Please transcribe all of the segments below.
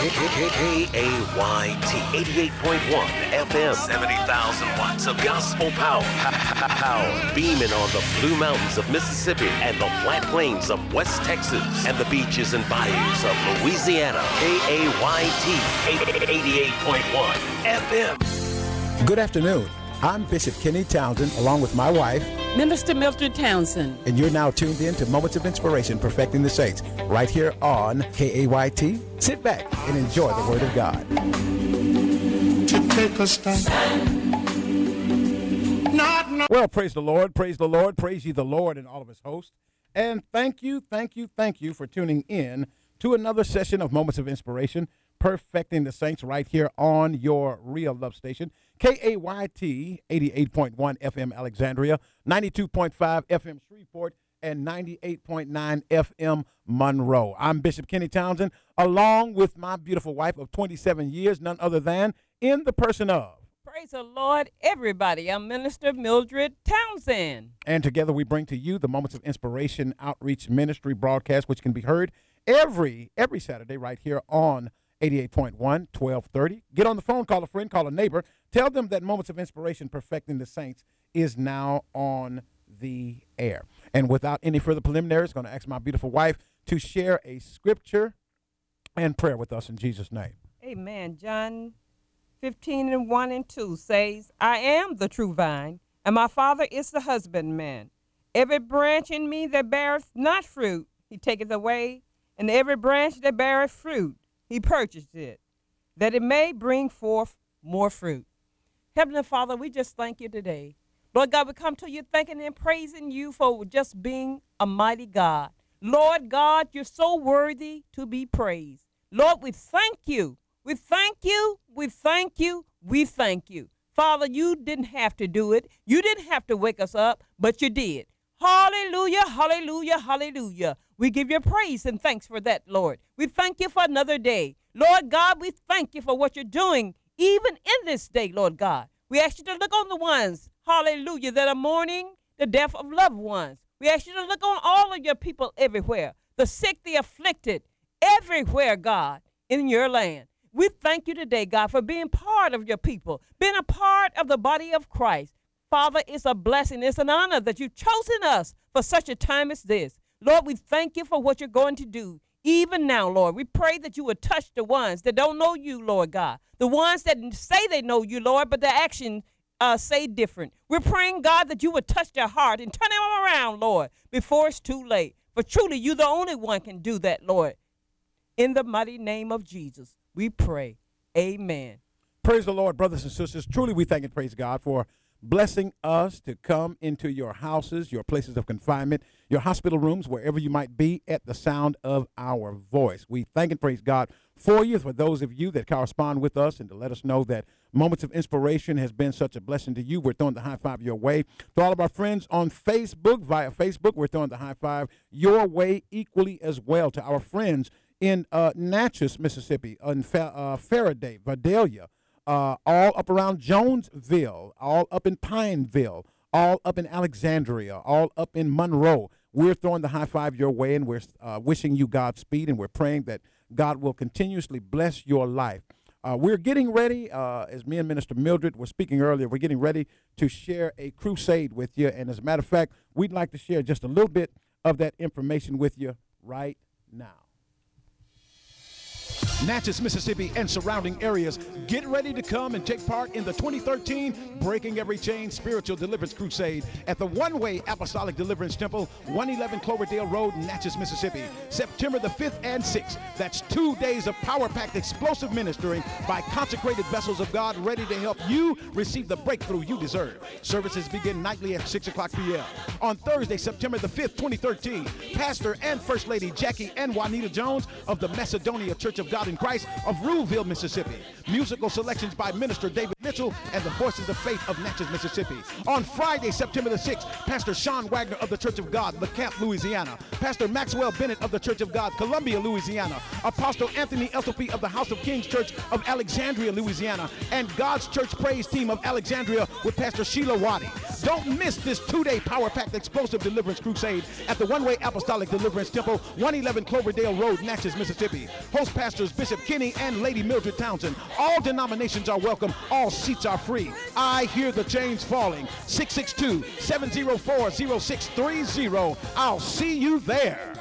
KAYT 88.1 FM, 70,000 watts of gospel power. Beaming on the Blue Mountains of Mississippi and the flat plains of West Texas and the beaches and bayous of Louisiana. KAYT 88.1 FM. Good afternoon. I'm Bishop Kenny Townsend, along with my wife, Minister Mildred Townsend. And you're now tuned in to Moments of Inspiration, Perfecting the Saints, right here on KAYT. Sit back and enjoy the Word of God. Well, praise the Lord, praise the Lord, praise ye the Lord and all of his hosts. And thank you for tuning in to another session of Moments of Inspiration, Perfecting the Saints, right here on your real love station, KAYT 88.1 FM Alexandria, 92.5 FM Shreveport, and 98.9 FM Monroe. I'm Bishop Kenny Townsend, along with my beautiful wife of 27 years, none other than in the person of. Praise the Lord, everybody. I'm Minister Mildred Townsend. And together we bring to you the Moments of Inspiration Outreach Ministry broadcast, which can be heard every Saturday right here on 88.1, 1230. Get on the phone, call a friend, call a neighbor. Tell them that Moments of Inspiration, Perfecting the Saints is now on the air. And without any further preliminaries, going to ask my beautiful wife to share a scripture and prayer with us in Jesus' name. Amen. John 15:1-2 says, I am the true vine, and my Father is the husbandman. Every branch in me that beareth not fruit, he taketh away, and every branch that beareth fruit, he purchased it, that it may bring forth more fruit. Heavenly Father, we just thank you today. Lord God, we come to you thanking and praising you for just being a mighty God. Lord God, you're so worthy to be praised. Lord, we thank you. We thank you. We thank you. We thank you. Father, you didn't have to do it. You didn't have to wake us up, but you did. Hallelujah, hallelujah, hallelujah. We give you praise and thanks for that, Lord. We thank you for another day. Lord God, we thank you for what you're doing even in this day, Lord God. We ask you to look on the ones, hallelujah, that are mourning the death of loved ones. We ask you to look on all of your people everywhere, the sick, the afflicted, everywhere, God, in your land. We thank you today, God, for being part of your people, being a part of the body of Christ. Father, it's a blessing. It's an honor that you've chosen us for such a time as this. Lord, we thank you for what you're going to do. Even now, Lord, we pray that you would touch the ones that don't know you, Lord God. The ones that say they know you, Lord, but their actions say different. We're praying, God, that you would touch their heart and turn them around, Lord, before it's too late. For truly, you the only one can do that, Lord. In the mighty name of Jesus, we pray. Amen. Praise the Lord, brothers and sisters. Truly, we thank and praise God for blessing us to come into your houses, your places of confinement, your hospital rooms, wherever you might be at the sound of our voice. We thank and praise God for you, for those of you that correspond with us and to let us know that Moments of Inspiration has been such a blessing to you. We're throwing the high five your way. To all of our friends on Facebook, via Facebook, we're throwing the high five your way equally as well. To our friends in Natchez, Mississippi, in Faraday, Vidalia, all up around Jonesville, all up in Pineville, all up in Alexandria, all up in Monroe. We're throwing the high five your way, and we're wishing you Godspeed, and we're praying that God will continuously bless your life. We're getting ready, as me and Minister Mildred were speaking earlier, we're getting ready to share a crusade with you. And as a matter of fact, we'd like to share just a little bit of that information with you right now. Natchez, Mississippi, and surrounding areas, get ready to come and take part in the 2013 Breaking Every Chain Spiritual Deliverance Crusade at the One-Way Apostolic Deliverance Temple, 111 Cloverdale Road, Natchez, Mississippi, September the 5th and 6th. That's 2 days of power-packed explosive ministering by consecrated vessels of God ready to help you receive the breakthrough you deserve. Services begin nightly at 6 o'clock p.m. On Thursday, September the 5th, 2013, Pastor and First Lady Jackie and Juanita Jones of the Macedonia Church of God in Christ of Ruleville, Mississippi. Musical selections by Minister David Mitchell and the Voices of Faith of Natchez, Mississippi. On Friday, September the 6th, Pastor Sean Wagner of the Church of God, LeCamp, Louisiana. Pastor Maxwell Bennett of the Church of God, Columbia, Louisiana. Apostle Anthony Eltopy of the House of Kings Church of Alexandria, Louisiana. And God's Church Praise Team of Alexandria with Pastor Sheila Waddy. Don't miss this 2-day power-packed explosive deliverance crusade at the One Way Apostolic Deliverance Temple, 111 Cloverdale Road, Natchez, Mississippi. Host pastors Bishop Kenny and Lady Mildred Townsend. All denominations are welcome. All seats are free. I hear the chains falling. 662-704-0630. I'll see you there.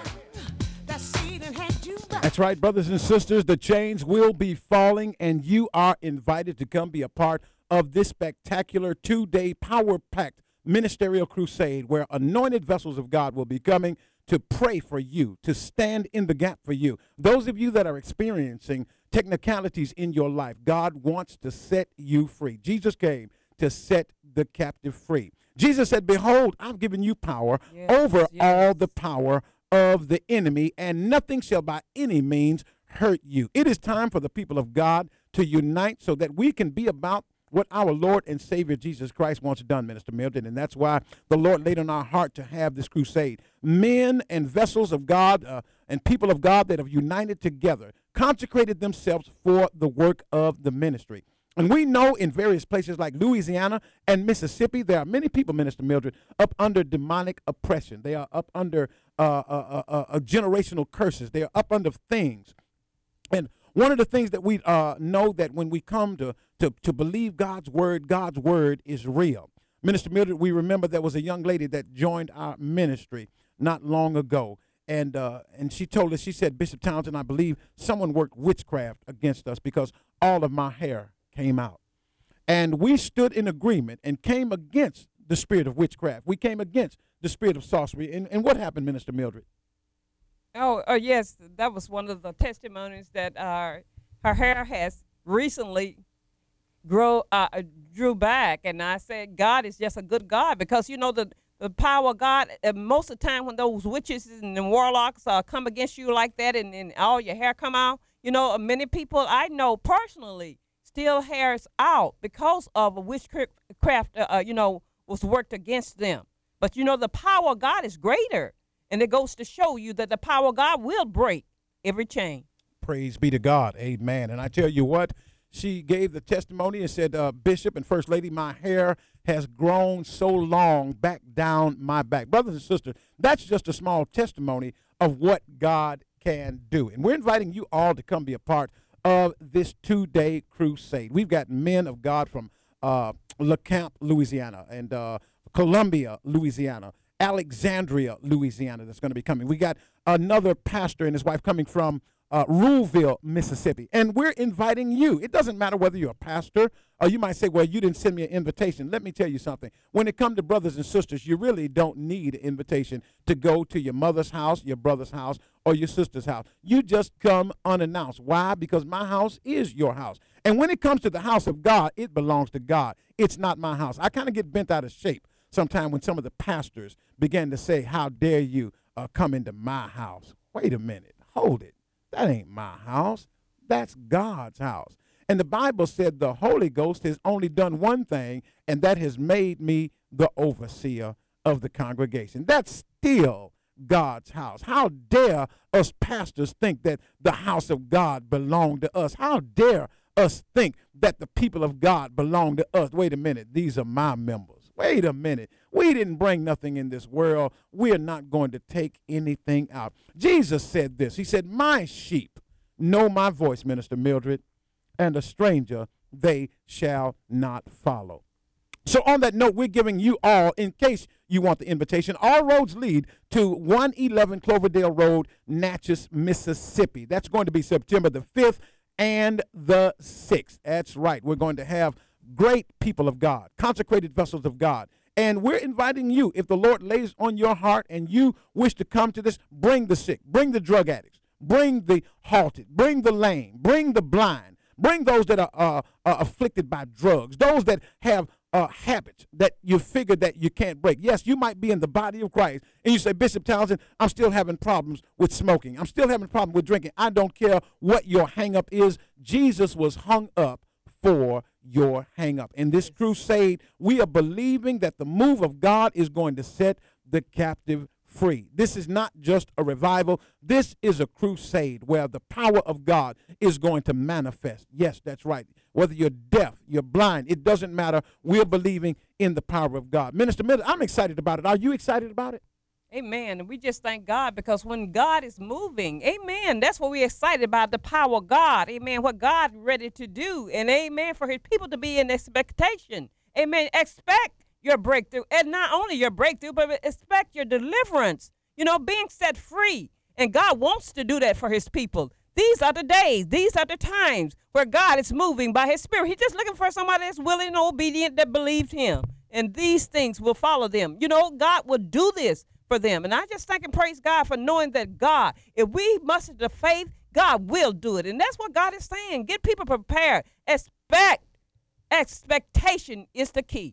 That's right, brothers and sisters. The chains will be falling, and you are invited to come be a part of this spectacular 2-day power-packed ministerial crusade where anointed vessels of God will be coming to pray for you, to stand in the gap for you. Those of you that are experiencing technicalities in your life, God wants to set you free. Jesus came to set the captive free. Jesus said, behold, I've given you power over all the power of the enemy, and nothing shall by any means hurt you. It is time for the people of God to unite so that we can be about what our Lord and Savior Jesus Christ wants done, Minister Mildred, and that's why the Lord laid on our heart to have this crusade. Men and vessels of God and people of God that have united together, consecrated themselves for the work of the ministry. And we know in various places like Louisiana and Mississippi, there are many people, Minister Mildred, up under demonic oppression. They are up under generational curses. They are up under things. And one of the things that we know that when we come to believe God's word is real. Minister Mildred, we remember there was a young lady that joined our ministry not long ago. And she told us, she said, Bishop Townsend, I believe someone worked witchcraft against us because all of my hair came out. And we stood in agreement and came against the spirit of witchcraft. We came against the spirit of sorcery. And what happened, Minister Mildred? Oh, yes, that was one of the testimonies that her hair has recently drew back. And I said, God is just a good God, because, you know, the power of God, most of the time when those witches and warlocks come against you like that and all your hair come out, you know, many people I know personally still hairs out because of a witchcraft, was worked against them. But, you know, the power of God is greater. And it goes to show you that the power of God will break every chain. Praise be to God. Amen. And I tell you what, she gave the testimony and said, Bishop and First Lady, my hair has grown so long back down my back. Brothers and sisters, that's just a small testimony of what God can do. And we're inviting you all to come be a part of this 2-day crusade. We've got men of God from LeCamp, Louisiana, and Columbia, Louisiana, Alexandria, Louisiana, that's going to be coming. We got another pastor and his wife coming from Ruleville, Mississippi. And we're inviting you. It doesn't matter whether you're a pastor or you might say, well, you didn't send me an invitation. Let me tell you something. When it comes to brothers and sisters, you really don't need an invitation to go to your mother's house, your brother's house, or your sister's house. You just come unannounced. Why? Because my house is your house. And when it comes to the house of God, it belongs to God. It's not my house. I kind of get bent out of shape sometime when some of the pastors began to say, how dare you come into my house? Wait a minute. Hold it. That ain't my house. That's God's house. And the Bible said the Holy Ghost has only done one thing, and that has made me the overseer of the congregation. That's still God's house. How dare us pastors think that the house of God belonged to us? How dare us think that the people of God belong to us? Wait a minute. These are my members. Wait a minute. We didn't bring nothing in this world. We're not going to take anything out. Jesus said this. He said, my sheep know my voice, Minister Mildred, and a stranger they shall not follow. So on that note, we're giving you all, in case you want the invitation, all roads lead to 111 Cloverdale Road, Natchez, Mississippi. That's going to be September the 5th and the 6th. That's right. We're going to have great people of God, consecrated vessels of God. And we're inviting you, if the Lord lays on your heart and you wish to come to this, bring the sick, bring the drug addicts, bring the halted, bring the lame, bring the blind, bring those that are afflicted by drugs, those that have habits that you figure that you can't break. Yes, you might be in the body of Christ, and you say, Bishop Townsend, I'm still having problems with smoking. I'm still having problems with drinking. I don't care what your hang-up is. Jesus was hung up for your hang up. In this crusade, we are believing that the move of God is going to set the captive free. This is not just a revival. This is a crusade where the power of God is going to manifest. Yes, that's right. whether you're deaf, you're blind, it doesn't matter. We're believing in the power of God. Minister Miller, I'm excited about it. Are you excited about it? Amen. And we just thank God because when God is moving, amen, that's what we're excited about, the power of God. Amen. What God ready to do. And amen, for his people to be in expectation. Amen. Expect your breakthrough. And not only your breakthrough, but expect your deliverance, being set free. And God wants to do that for his people. These are the days, these are the times where God is moving by his spirit. He's just looking for somebody that's willing and obedient that believes him. And these things will follow them. God will do this for them. And I just thank and praise God for knowing that God, if we muster the faith, God will do it. And that's what God is saying. Get people prepared. Expectation is the key.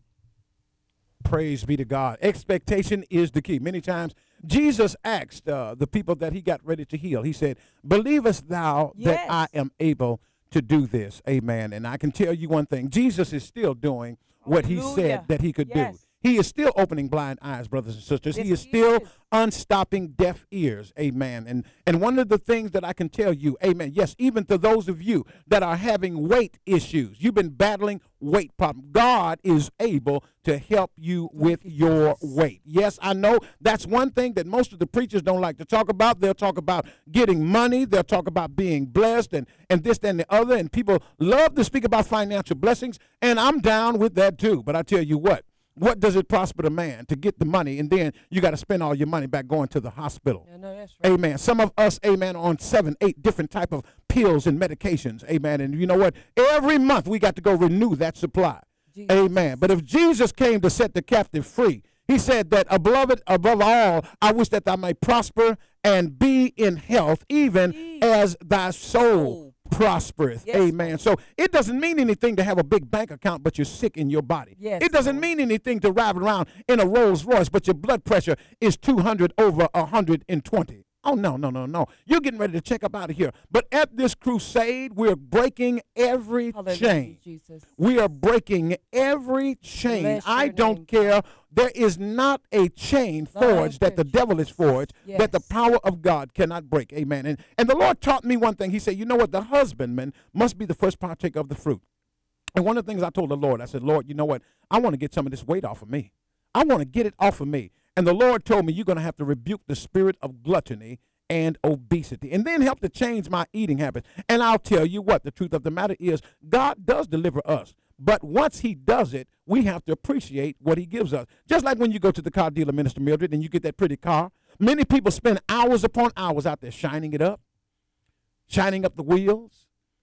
Praise be to God. Expectation is the key. Many times Jesus asked the people that he got ready to heal. He said, believest thou that I am able to do this? Amen. And I can tell you one thing. Jesus is still doing what he said that he could do. He is still opening blind eyes, brothers and sisters. He is still unstopping deaf ears. Amen. And one of the things that I can tell you, amen, yes, even to those of you that are having weight issues, you've been battling weight problems, God is able to help you with your weight. Yes, I know that's one thing that most of the preachers don't like to talk about. They'll talk about getting money. They'll talk about being blessed and this, that, and the other. And people love to speak about financial blessings, and I'm down with that too. But I tell you what does it prosper the man to get the money, and then you got to spend all your money back going to the hospital? I know that's right. Amen. Some of us, amen, on 7, 8 different type of pills and medications. Amen. And you know what? Every month we got to go renew that supply. Jesus. Amen. But if Jesus came to set the captive free, he said that, beloved, above all, I wish that thou may prosper and be in health, even as thy soul prospereth. Yes. Amen. So it doesn't mean anything to have a big bank account, but you're sick in your body. Yes, it doesn't mean anything to ride around in a Rolls Royce, but your blood pressure is 200 over 120. Oh, no. You're getting ready to check up out of here. But at this crusade, we're breaking every chain. Jesus. We are breaking every chain. I don't care. There is not a chain forged that the devil is forged that the power of God cannot break. Amen. And the Lord taught me one thing. He said, you know what? The husbandman must be the first partaker of the fruit. And one of the things I told the Lord, I said, Lord, you know what? I want to get some of this weight off of me. I want to get it off of me. And the Lord told me, you're going to have to rebuke the spirit of gluttony and obesity, and then help to change my eating habits. And I'll tell you what, the truth of the matter is, God does deliver us. But once he does it, we have to appreciate what he gives us. Just like when you go to the car dealer, Minister Mildred, and you get that pretty car. Many people spend hours upon hours out there shining it up, shining up the wheels.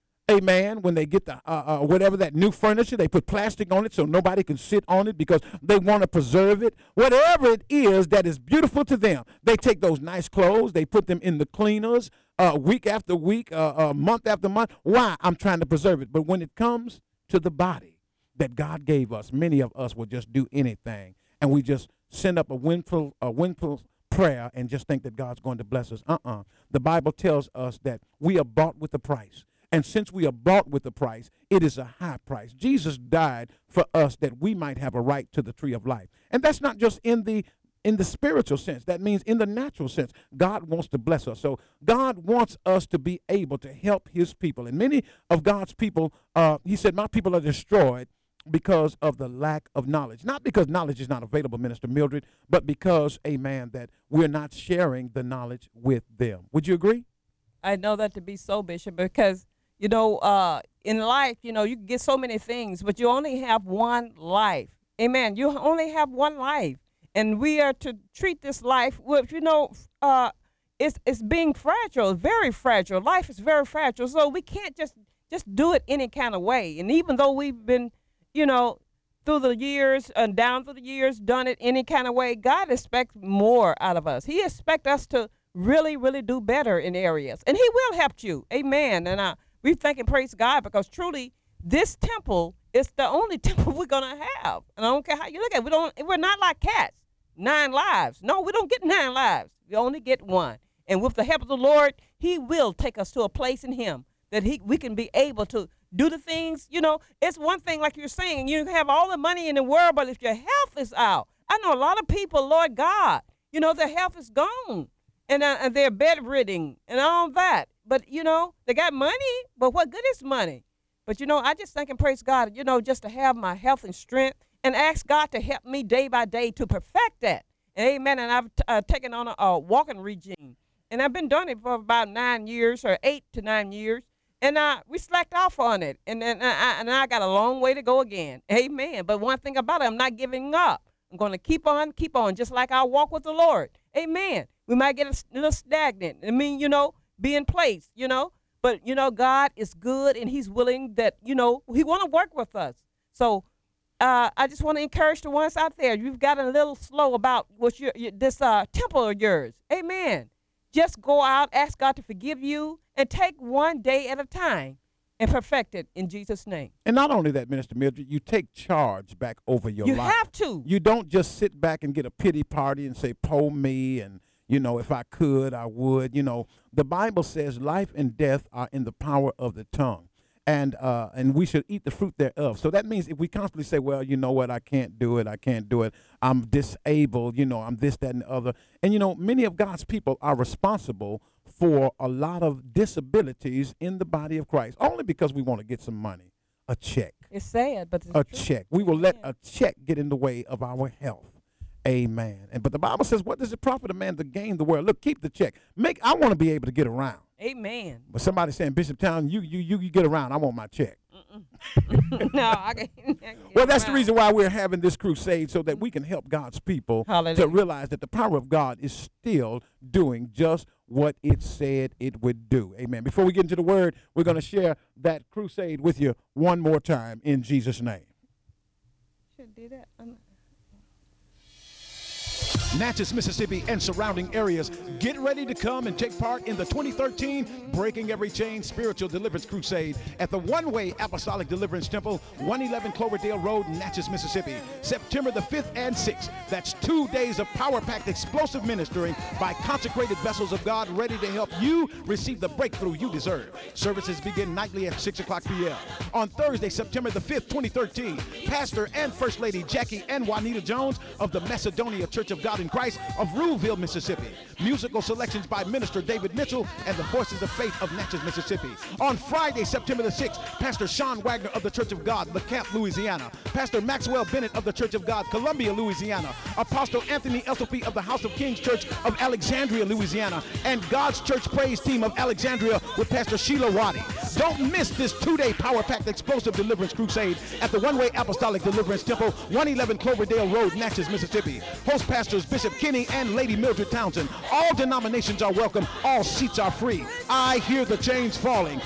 Amen. When they get the whatever that new furniture, they put plastic on it so nobody can sit on it because they want to preserve it. Whatever it is that is beautiful to them, they take those nice clothes, they put them in the cleaners week after week, month after month. Why? I'm trying to preserve it. But when it comes to the body that God gave us, many of us will just do anything, and we just send up a windful prayer and just think that God's going to bless us. The Bible tells us that we are bought with a price. And since we are bought with a price, it is a high price. Jesus died for us that we might have a right to the tree of life. And that's not just in the spiritual sense. That means in the natural sense. God wants to bless us. So God wants us to be able to help his people. And many of God's people, he said, my people are destroyed because of the lack of knowledge. Not because knowledge is not available, Minister Mildred, but because, amen, that we're not sharing the knowledge with them. Would you agree? I know that to be so, Bishop, because in life, you can get so many things, but you only have one life. Amen. You only have one life. And we are to treat this life with, it's being fragile, very fragile. Life is very fragile. So we can't just do it any kind of way. And even though we've been, through the years and down through the years, done it any kind of way, God expects more out of us. He expects us to really, really do better in areas. And he will help you. Amen. And we thank and praise God because truly this temple is the only temple we're going to have. And I don't care how you look at it. We're not like cats, 9 lives. No, we don't get 9 lives. We only get one. And with the help of the Lord, he will take us to a place in him that we can be able to do the things. It's one thing, like you're saying, you have all the money in the world, but if your health is out, I know a lot of people, Lord God, their health is gone. And they're bedridden and all that. But, they got money, but what good is money But, I just thank and praise God, just to have my health and strength and ask God to help me day by day to perfect that. Amen. And I've taken on a walking regime. And I've been doing it for about 9 years or 8 to 9 years. And we slacked off on it. And then I got a long way to go again. Amen. But one thing about it, I'm not giving up. I'm going to keep on, just like I walk with the Lord. Amen. We might get a little stagnant. Be in place, But, God is good, and he's willing that, he want to work with us. So I just want to encourage the ones out there. You've gotten a little slow about this temple of yours. Amen. Just go out, ask God to forgive you, and take one day at a time and perfect it in Jesus' name. And not only that, Minister Mildred, you take charge back over your life. You have to. You don't just sit back and get a pity party and say, "Po me," and, if I could, I would. The Bible says life and death are in the power of the tongue. And we should eat the fruit thereof. So that means if we constantly say, well, you know what, I can't do it, I'm disabled, I'm this, that, and the other. And, many of God's people are responsible for a lot of disabilities in the body of Christ, only because we want to get some money, a check. It's sad, but it's a true. check. We will let a check get in the way of our health. Amen. But the Bible says, what does it profit a man to gain the world? Look, keep the check. I want to be able to get around. Amen. But somebody saying, Bishop Town, you get around. I want my check. No, I can't. Well, that's the reason why we're having this crusade, so that we can help God's people to realize that the power of God is still doing just what it said it would do. Amen. Before we get into the word, we're going to share that crusade with you one more time in Jesus' name. Should do that. Natchez, Mississippi, and surrounding areas, get ready to come and take part in the 2013 Breaking Every Chain Spiritual Deliverance Crusade at the One Way Apostolic Deliverance Temple, 111 Cloverdale Road, Natchez, Mississippi, September the 5th and 6th. That's 2 days of power-packed explosive ministering by consecrated vessels of God ready to help you receive the breakthrough you deserve. Services begin nightly at 6 o'clock p.m. On Thursday, September the 5th, 2013, Pastor and First Lady Jackie and Juanita Jones of the Macedonia Church of God in Christ of Ruleville, Mississippi. Musical selections by Minister David Mitchell and the Voices of Faith of Natchez, Mississippi. On Friday, September the 6th, Pastor Sean Wagner of the Church of God, LeCamp, Louisiana. Pastor Maxwell Bennett of the Church of God, Columbia, Louisiana. Apostle Anthony Eltopy of the House of Kings Church of Alexandria, Louisiana. And God's Church Praise Team of Alexandria with Pastor Sheila Waddy. Don't miss this 2-day power-packed explosive deliverance crusade at the One Way Apostolic Deliverance Temple, 111 Cloverdale Road, Natchez, Mississippi. Host pastors Bishop Kenny and Lady Mildred Townsend. All denominations are welcome. All seats are free. I hear the chains falling.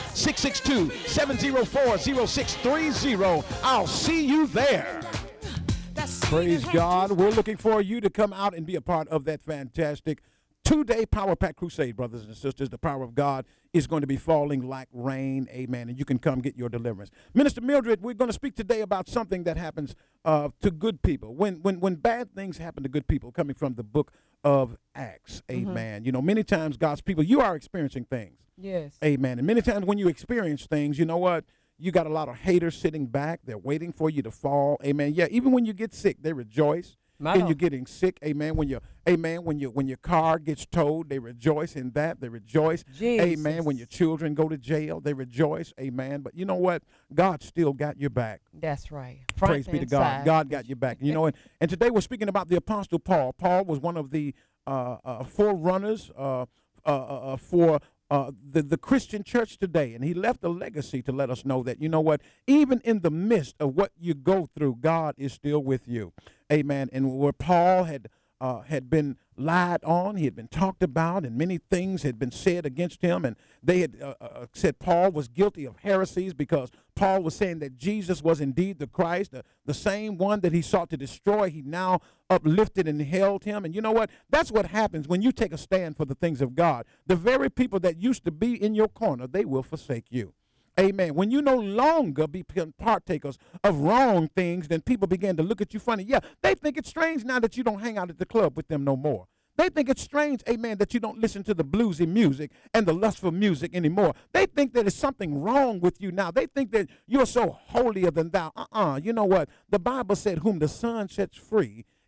662-704-0630. I'll see you there. Praise God. We're looking for you to come out and be a part of that fantastic 2-day Power Pack Crusade, brothers and sisters. The power of God is going to be falling like rain. Amen. And you can come get your deliverance. Minister Mildred, we're going to speak today about something that happens to good people. When bad things happen to good people, coming from the book of Acts. Amen. Mm-hmm. Many times God's people, you are experiencing things. Yes. Amen. And many times when you experience things, you know what? You got a lot of haters sitting back. They're waiting for you to fall. Amen. Yeah, even when you get sick, they rejoice. When you're getting sick, amen. When your car gets towed, they rejoice in that. They rejoice, Jesus. Amen. When your children go to jail, they rejoice, amen. But you know what? God still got your back. That's right. Praise be to God. God got your back. And today we're speaking about the Apostle Paul. Paul was one of the forerunners for the Christian church today, and he left a legacy to let us know that, you know what, even in the midst of what you go through, God is still with you. Amen. And where Paul had been lied on, he had been talked about, and many things had been said against him, and they had said Paul was guilty of heresies because Paul was saying that Jesus was indeed the Christ, the same one that he sought to destroy. He now uplifted and held him. And you know what? That's what happens when you take a stand for the things of God. The very people that used to be in your corner, they will forsake you. Amen. When you no longer be partakers of wrong things, then people begin to look at you funny. Yeah, they think it's strange now that you don't hang out at the club with them no more. They think it's strange, amen, that you don't listen to the bluesy music and the lustful music anymore. They think that there's something wrong with you now. They think that you're so holier than thou. You know what? The Bible said, whom the Son sets free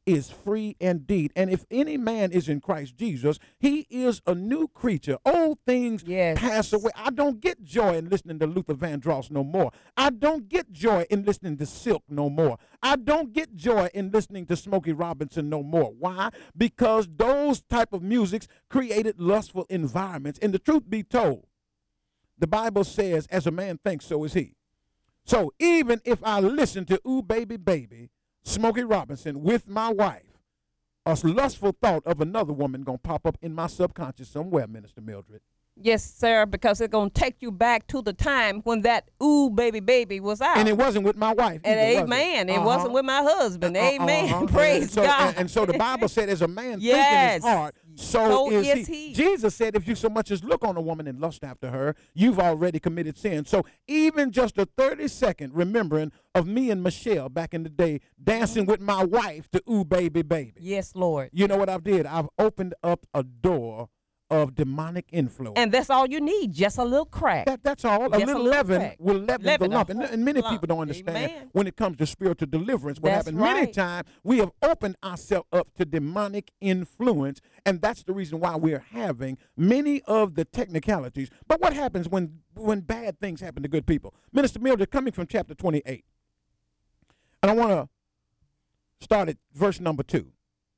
is free indeed. And if any man is in Christ Jesus, he is a new creature. Old things Yes. pass away. I don't get joy in listening to Luther Vandross no more. I don't get joy in listening to Silk no more. I don't get joy in listening to Smokey Robinson no more. Why? Because those type of musics created lustful environments. And the truth be told, the Bible says, as a man thinks, so is he. So even if I listen to Ooh Baby Baby, Smokey Robinson with my wife, a lustful thought of another woman gonna pop up in my subconscious somewhere, Minister Mildred. Yes, sir, because it's going to take you back to the time when that Ooh Baby Baby was out. And it wasn't with my wife. And either, was amen. it? It wasn't with my husband. Amen. And Praise so, God. And so the Bible said, as a man Yes. thinks in his heart, so is he. Jesus said, if you so much as look on a woman and lust after her, you've already committed sin. So even just a 30-second remembering of me and Michelle back in the day dancing with my wife to Ooh Baby Baby. Yes, Lord. You know what I've did? I've opened up a door of demonic influence. And that's all you need, just a little crack. That's all. Just A little leaven will leaven the lump. And many people don't understand Amen. when it comes to spiritual deliverance what That's happens. Many right. times we have opened ourselves up to demonic influence, and that's the reason why we're having many of the technicalities. But what happens when bad things happen to good people? Minister Mildred, coming from chapter 28, and I want to start at verse number 2.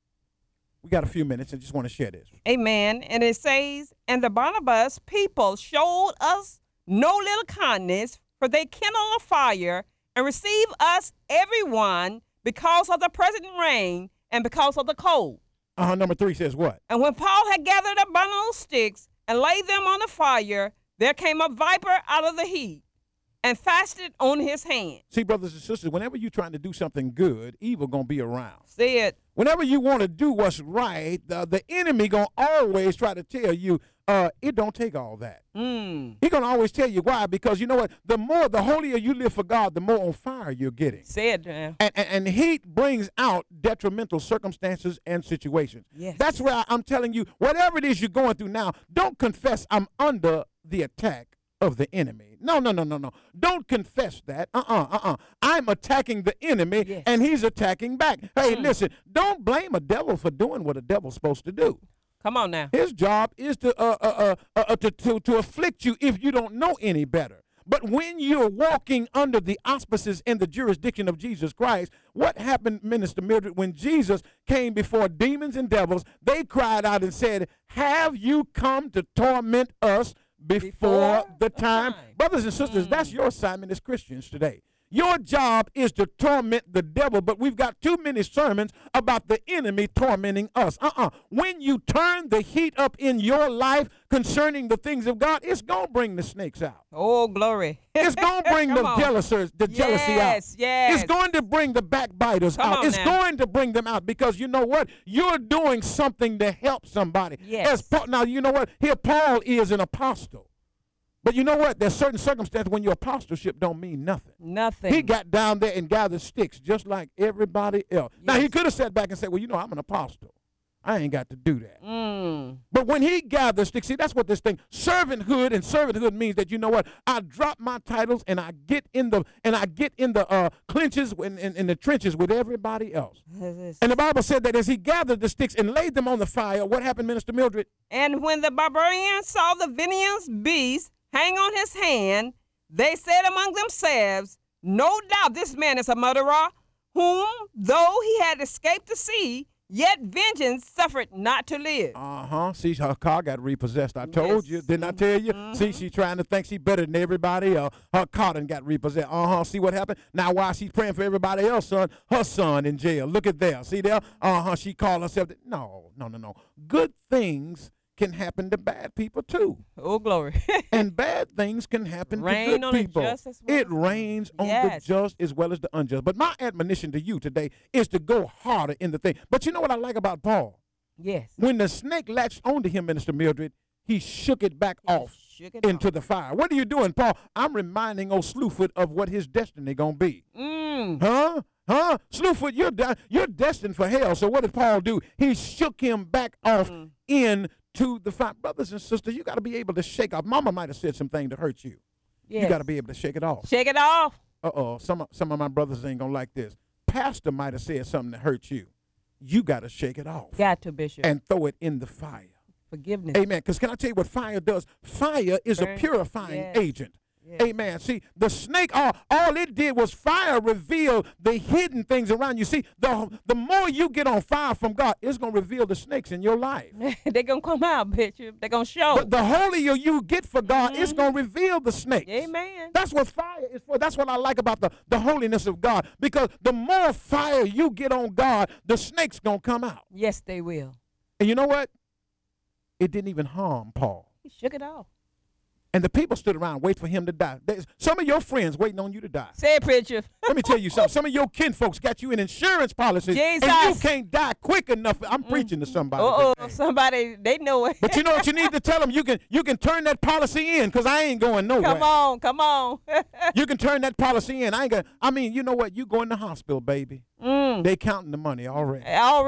We got a few minutes. I just want to share this. Amen. And it says, and the Barnabas people showed us no little kindness, for they kindled a fire and received us everyone because of the present rain and because of the cold. Number 3 says what? And when Paul had gathered a bundle of sticks and laid them on the fire, there came a viper out of the heat and fastened on his hand. See, brothers and sisters, whenever you're trying to do something good, evil going to be around. Said, Whenever you want to do what's right, the enemy going to always try to tell you, it don't take all that. He going to always tell you why, because you know what? The holier you live for God, the more on fire you're getting. said, And heat brings out detrimental circumstances and situations. Yes. That's where I'm telling you, whatever it is you're going through now, don't confess I'm under the attack of the enemy. No. Don't confess that. I'm attacking the enemy, Yes. and he's attacking back. Hey, listen, don't blame a devil for doing what a devil's supposed to do. come on now. His job is to afflict you if you don't know any better. But when you're walking under the auspices and the jurisdiction of Jesus Christ, what happened, Minister Mildred, when Jesus came before demons and devils, they cried out and said, have you come to torment us before the time? Brothers and sisters, that's your assignment as Christians today. Your job is to torment the devil, but we've got too many sermons about the enemy tormenting us. When you turn the heat up in your life concerning the things of God, it's going to bring the snakes out. Oh, glory. It's going to bring Come on. jealousy out. Yes. It's going to bring the backbiters Come out. on It's now. going to bring them out because you know what? You're doing something to help somebody. Yes. Now, you know what? Here, Paul is an apostle. But you know what? There's certain circumstances when your apostleship don't mean nothing. Nothing. He got down there and gathered sticks just like everybody else. Now, he could have sat back and said, well, you know, I'm an apostle. I ain't got to do that. But when he gathered sticks, see, that's what this thing, servanthood means that, you know what? I drop my titles and I get in the clinches in the trenches with everybody else. And the Bible said that as he gathered the sticks and laid them on the fire, what happened, Minister Mildred? And when the barbarians saw the Venetian's beast hang on his hand, they said among themselves, no doubt this man is a murderer, whom, though he had escaped the sea, yet vengeance suffered not to live. See, her car got repossessed. I told you. Didn't I tell you? See, she's trying to think she's better than everybody else. Her car done got repossessed. See what happened? Now, while she's praying for everybody else, her son in jail. Look at there. See there? She called herself. No. Good things can happen to bad people too. Oh, glory. And bad things can happen Rain to good on the people. just as well It as the rains on the Yes. just as well as the unjust. But my admonition to you today is to go harder in the thing. But you know what I like about Paul? Yes. When the snake latched onto him, Minister Mildred, he shook it back off Shook it into off. the fire. What are you doing, Paul? I'm reminding old Slewfoot of what his destiny gonna be. Huh? Slewfoot, you're destined for hell. So what did Paul do? He shook him back off into the fire. Brothers and sisters, you got to be able to shake off. Mama might have said something to hurt you. Yes. You got to be able to shake it off. Shake it off. Some of my brothers ain't gonna like this. Pastor might have said something that hurt you. you got to shake it off. Got to, Bishop. And throw it in the fire. Forgiveness. Amen. Because can I tell you what fire does? Fire is a purifying agent. Yes. Amen. See, the snake, all it did was fire reveal the hidden things around you. See, the more you get on fire from God, it's going to reveal the snakes in your life. They're going to come out, Bishop. They're going to show. But the holier you get for God, it's going to reveal the snakes. Amen. That's what fire is for. That's what I like about the holiness of God. Because the more fire you get on God, the snakes going to come out. Yes, they will. And you know what? It didn't even harm Paul. He shook it off. And the people stood around waiting for him to die. Some of your friends waiting on you to die. Say it, preacher. Let me tell you something. Some of your kinfolks got you in insurance policies, Jesus. and you can't die quick enough. I'm preaching to somebody. Somebody, they know it. But you know what you need to tell them? You can turn that policy in, because I ain't going nowhere. Come on. You can turn that policy in. I mean, you know what? You go in the hospital, baby. They counting the money already.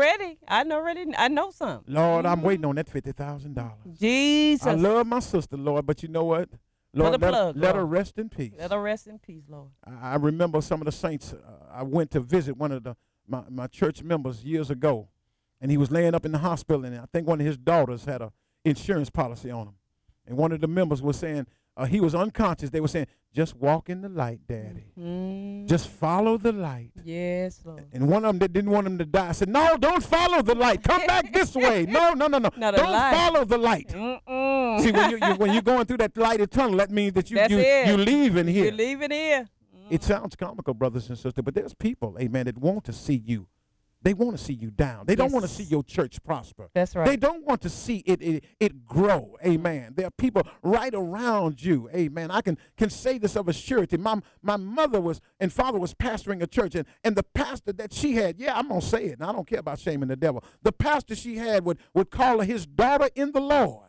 I know something. Lord, I'm waiting on that $50,000. Jesus. I love my sister, Lord, but you know what? Lord, let her rest in peace. Let her rest in peace, Lord. I remember some of the saints. I went to visit one of my church members years ago, and he was laying up in the hospital, and I think one of his daughters had an insurance policy on him. And one of the members was saying, he was unconscious. They were saying, just walk in the light, Daddy. Just follow the light. Yes, Lord. And one of them that didn't want him to die said, no, don't follow the light. Come back this way. No. Don't follow the light. See, when you're going through that lighted tunnel, that means that you leave in here. You're leaving here. It sounds comical, brothers and sisters, but there's people, amen, that want to see you. They want to see you down. They don't want to see your church prosper. That's right. They don't want to see it grow. Amen. There are people right around you. Amen. I can say this of a surety. My mother and father was pastoring a church, and the pastor that she had, I'm going to say it, and I don't care about shaming the devil. The pastor she had would call her his daughter in the Lord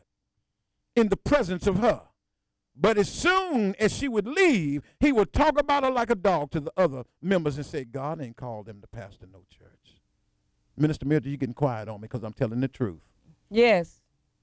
in the presence of her. But as soon as she would leave, he would talk about her like a dog to the other members and say, God ain't called them to pastor no church. Minister Mildred, you're getting quiet on me because I'm telling the truth. Yes.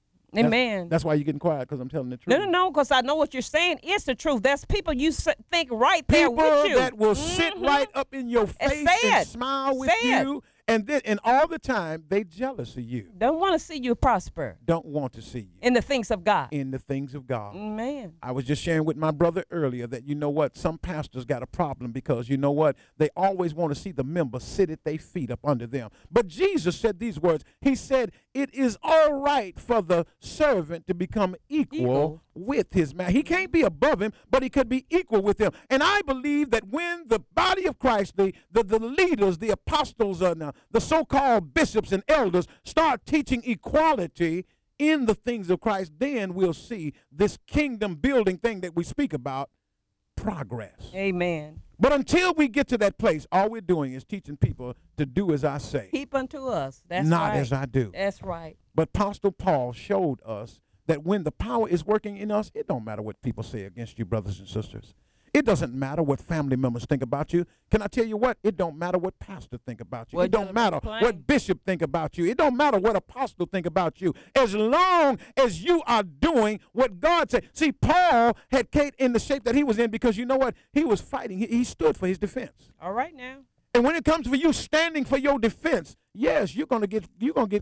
Amen. That's why you're getting quiet, because I'm telling the truth. No, because I know what you're saying is the truth. There's people you think right there with you. People that will sit right up in your face and smile with you. And all the time, they jealous of you. Don't want to see you prosper. Don't want to see you. In the things of God. In the things of God. Amen. I was just sharing with my brother earlier that, you know what, some pastors got a problem because, you know what, they always want to see the member sit at their feet up under them. But Jesus said these words. He said, it is all right for the servant to become equal with his master. He can't be above him, but he could be equal with him. And I believe that when the body of Christ, the leaders, the apostles, the so-called bishops and elders start teaching equality in the things of Christ, then we'll see this kingdom building thing that we speak about progress. Amen. But until we get to that place, all we're doing is teaching people to do as I say. Keep unto us. That's not right. as I do. That's right. But Apostle Paul showed us that when the power is working in us, it don't matter what people say against you, brothers and sisters. It doesn't matter what family members think about you. Can I tell you what? It don't matter what pastor think about you. It don't matter what bishop think about you. It don't matter what apostle think about you. As long as you are doing what God said. See, Paul had Kate in the shape that he was in because you know what? He was fighting. He stood for his defense. All right now. And when it comes for you standing for your defense, yes, you're gonna get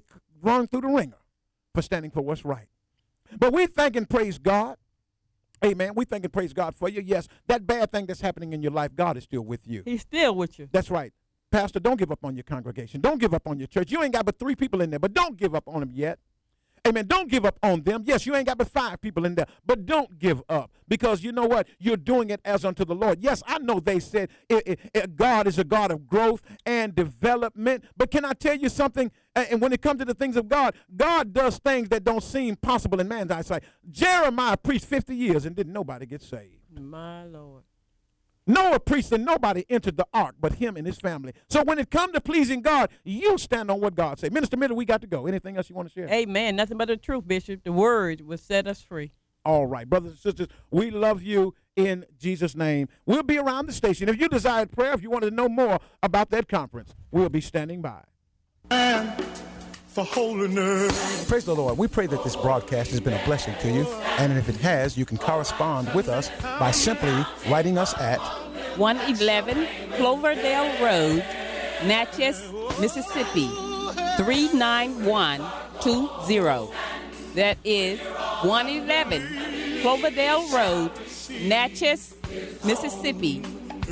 run through the ringer for standing for what's right. But we thank and praise God. Amen. We thank and praise God for you. Yes, that bad thing that's happening in your life, God is still with you. He's still with you. That's right. Pastor, don't give up on your congregation. Don't give up on your church. You ain't got but 3 people in there, but don't give up on them yet. Amen. Don't give up on them. Yes, you ain't got but 5 people in there, but don't give up, because you know what? You're doing it as unto the Lord. Yes, I know they said God is a God of growth and development, but can I tell you something? And when it comes to the things of God, God does things that don't seem possible in man's eyesight. Jeremiah preached 50 years and didn't nobody get saved. My Lord. Noah preached and nobody entered the ark but him and his family. So when it comes to pleasing God, you stand on what God said. Minister Miller, we got to go. Anything else you want to share? Amen. Nothing but the truth, Bishop. The word will set us free. All right, brothers and sisters, we love you in Jesus' name. We'll be around the station. If you desired prayer, if you wanted to know more about that conference, we'll be standing by. For holiness. Praise the Lord. We pray that this broadcast has been a blessing to you. And if it has, you can correspond with us by simply writing us at 111 Cloverdale Road, Natchez, Mississippi, 39120. That is 111 Cloverdale Road, Natchez, Mississippi,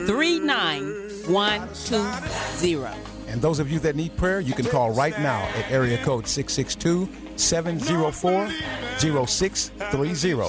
39120. And those of you that need prayer, you can call right now at area code 662-704-0630.